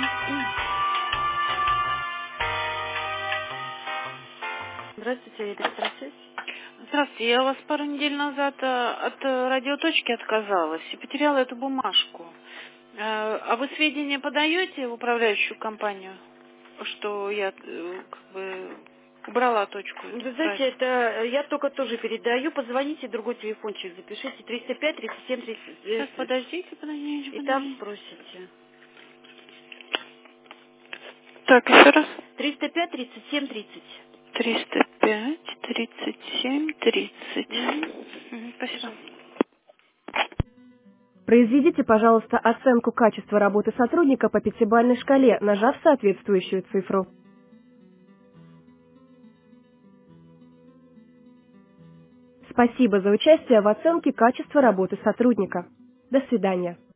Здравствуйте, электросвязь. Здравствуйте, я у вас пару недель назад от радиоточки отказалась и потеряла эту бумажку. А вы сведения подаете в управляющую компанию, что я убрала точку? Вы знаете, это я только тоже передаю. Позвоните, другой телефончик запишите. 305 37 Сейчас 30. подождите. И там спросите. Так, еще раз. 305 37 30. 305 37 30. Спасибо. Произведите, пожалуйста, оценку качества работы сотрудника по пятибалльной шкале, нажав соответствующую цифру. Спасибо за участие в оценке качества работы сотрудника. До свидания.